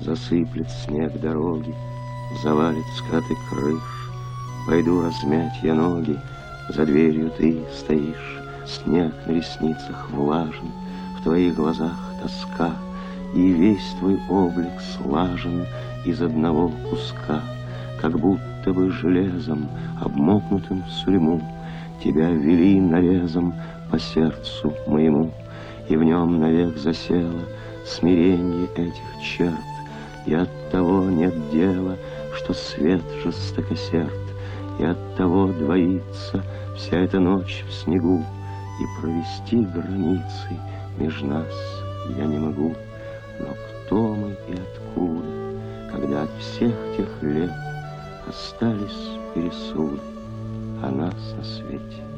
Засыплет снег дороги, завалит скаты крыш. Пойду размять я ноги, за дверью ты стоишь. Снег на ресницах влажен, в твоих глазах тоска, и весь твой облик слажен из одного куска. Как будто бы железом, обмокнутым в сурьму, тебя вели нарезом по сердцу моему, и в нем навек засело смиренье этих черт. И оттого нет дела, что свет жестокосерд, и оттого двоится вся эта ночь в снегу, и провести границы меж нас я не могу. Но кто мы и откуда, когда от всех тех лет остались пересуды, а нас на свете